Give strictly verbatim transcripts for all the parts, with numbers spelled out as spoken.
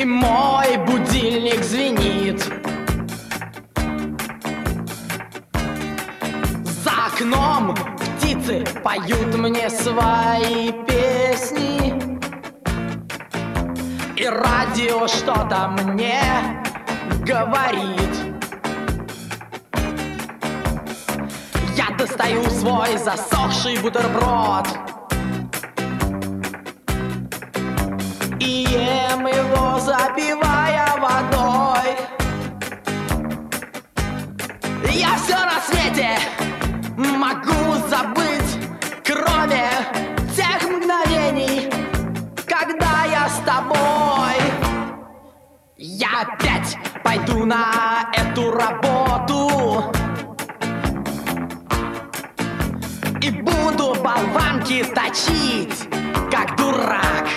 и мой будильник звенит. За окном птицы поют мне свои песни, и радио что-то мне говорит. Я достаю свой засохший бутерброд и ем его, запивая водой. Я все на свете могу забыть, кроме тех мгновений, когда я с тобой. Я опять пойду на эту работу и буду болванки точить, как дурак.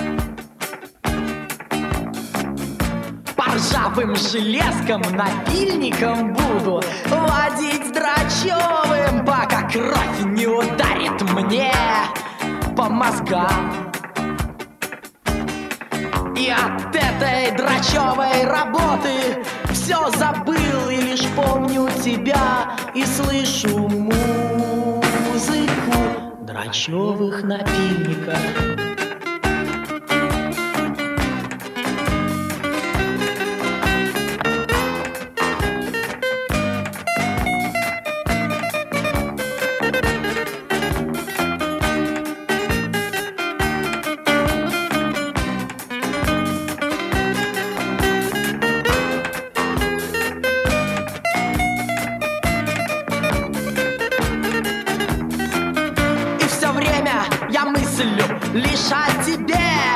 По ржавым железкам напильником буду водить с Драчевым, пока кровь не ударит мне по мозгам. И от этой драчевой работы все забыл, и лишь помню тебя и слышу музыку драчевых напильников. Я мыслю лишь о тебе.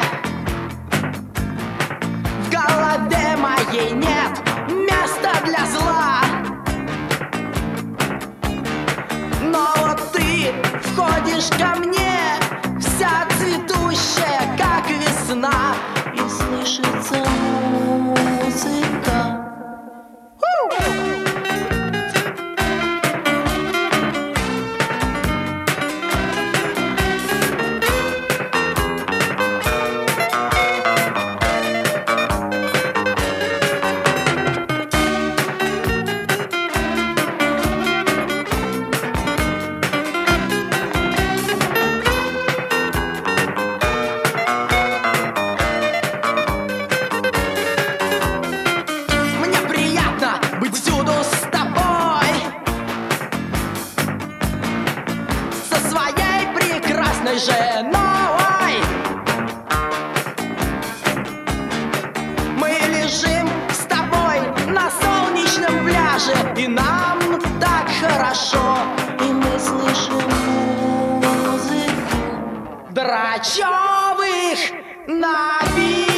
В голове моей нет места для зла, но вот ты входишь ко мне, вся цветущая, как весна, и слышится музыка. Женой мы лежим с тобой на солнечном пляже, и нам так хорошо, и мы слышим музыку драчевых напитков.